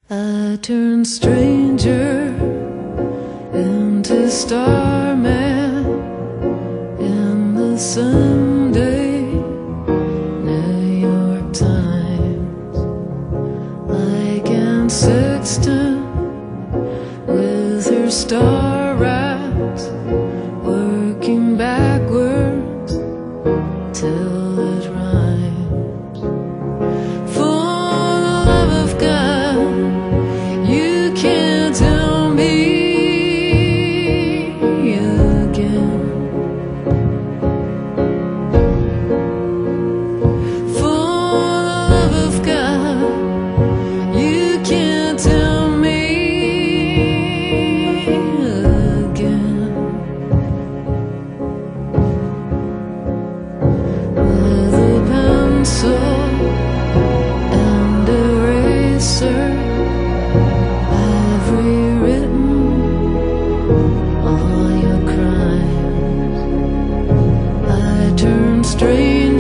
I turned stranger into starman in the Sunday New York Times, like Anne Sexton with her star rats, working backwards till it rhymes. For the love of God, you can't tell me again. For the love of God, you can't tell me again. With a pencil and eraser, I've rewritten all your crimes. I turned stranger